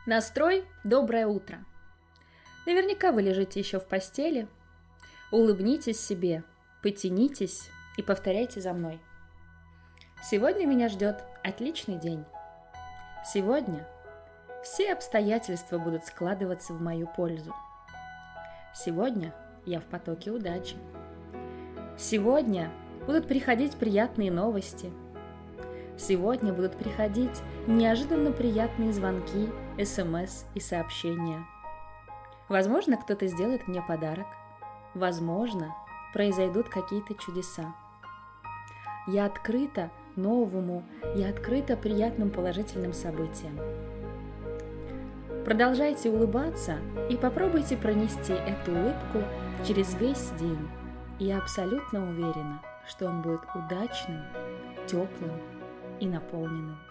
Настрой «Доброе утро». Наверняка вы лежите еще в постели. Улыбнитесь себе, потянитесь и повторяйте за мной. Сегодня меня ждет отличный день. Сегодня все обстоятельства будут складываться в мою пользу. Сегодня я в потоке удачи. Сегодня будут приходить приятные новости. Сегодня будут приходить неожиданно приятные звонки, СМС и сообщения. Возможно, кто-то сделает мне подарок. Возможно, произойдут какие-то чудеса. Я открыта новому, я открыта приятным положительным событиям. Продолжайте улыбаться и попробуйте пронести эту улыбку через весь день. И я абсолютно уверена, что он будет удачным, теплым и наполненным.